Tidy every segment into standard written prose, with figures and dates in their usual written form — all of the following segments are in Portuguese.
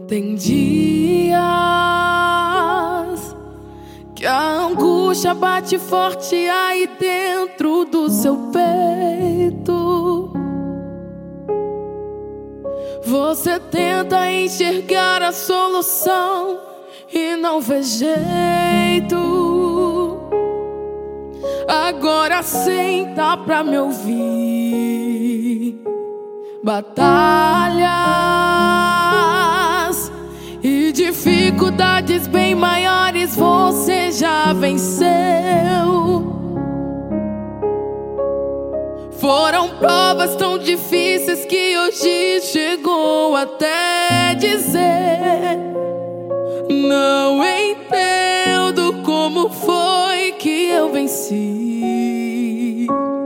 Tem dias que a angústia bate forte aí dentro do seu peito. Você tenta enxergar a solução e não vê jeito. Agora senta pra me ouvir. Batalhas e dificuldades bem maiores você já venceu. Foram provas tão difíceis que hoje chegou até dizer: não entendo como foi que eu venci.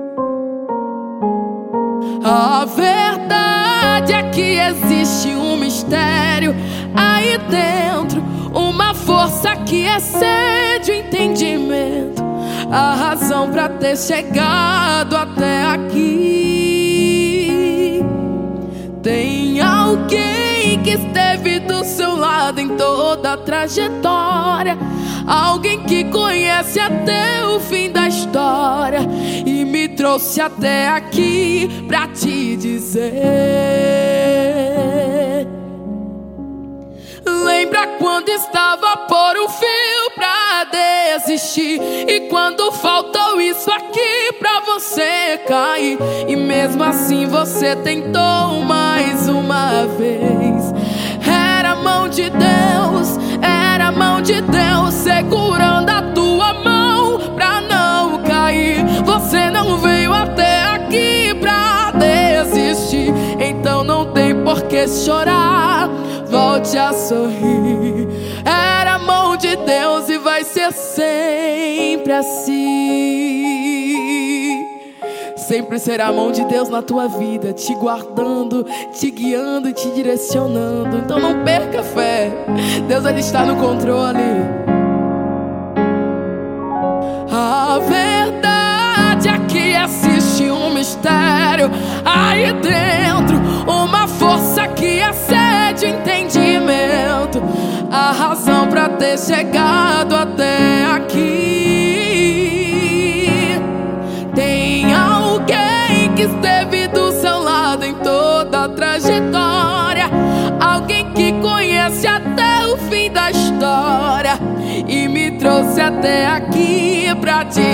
A verdade é que existe um mistério aí dentro, uma força que excede o entendimento, a razão pra ter chegado até aqui. Tem alguém que esteve do seu lado em toda a trajetória, alguém que conhece até o fim da história e me trouxe até aqui pra te dizer: lembra quando estava por um fio pra desistir, e quando faltou isso aqui pra você cair, e mesmo assim você tentou mais uma vez. Era a mão de Deus, era a mão de Deus segurando a tua mão pra não cair. Você não veio até aqui pra desistir, então não tem por que chorar, volte a sorrir. Era a mão de Deus e vai ser sempre assim. Sempre será a mão de Deus na tua vida, te guardando, te guiando e te direcionando. Então não perca a fé, Deus ele está no controle. A verdade é que existe um mistério aí dentro, uma força que excede o entendimento, a razão pra ter chegado até aqui. Tem alguém que esteve do seu lado em toda a trajetória, alguém que conhece até o fim da história e me trouxe até aqui pra te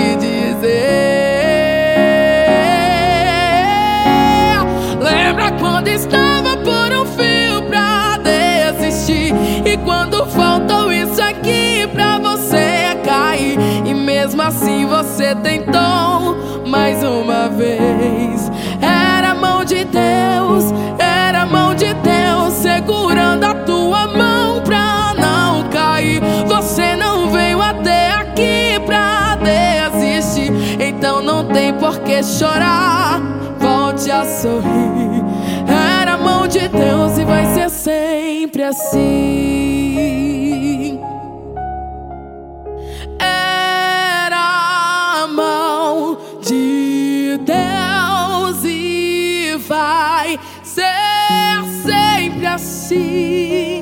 dizer: lembra quando estava por um fio pra desistir, e quando faltou isso aqui pra você cair, e mesmo assim você tentou mais uma vez. Era a mão de Deus, era a mão de Deus segurando a tua mão pra não cair. Você não veio até aqui pra desistir, então não tem por que chorar, volte a sorrir. Era a mão de Deus e vai ser sempre assim. Era a mão de Deus e vai ser sempre assim.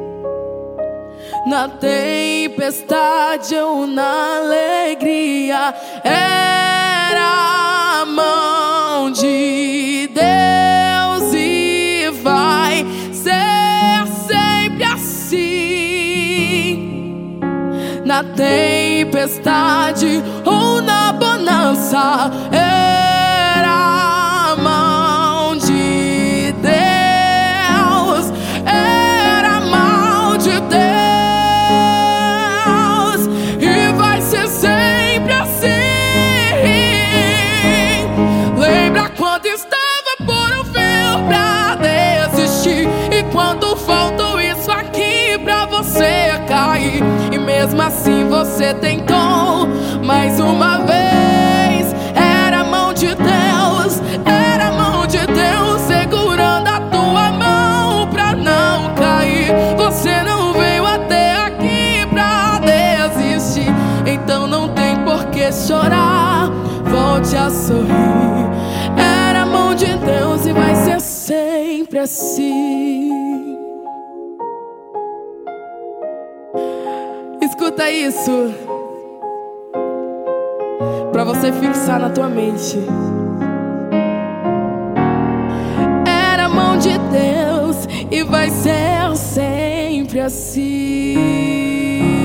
Na tempestade ou na alegria, era a mão de Deus e vai ser sempre assim. Na tempestade ou na bonança, era a mão de Deus, era a mão de Deus e vai ser sempre assim. Lembra quando estava por um fio pra desistir, e quando faltou isso aqui pra você cair, e mesmo assim você tentou mais uma vez. Era a mão de Deus, era a mão de Deus segurando a tua mão pra não cair. Você não veio até aqui pra desistir, então não tem por que chorar, volte a sorrir. Era a mão de Deus e vai ser sempre assim. Escuta isso, pra você fixar na tua mente. Era a mão de Deus e vai ser sempre assim.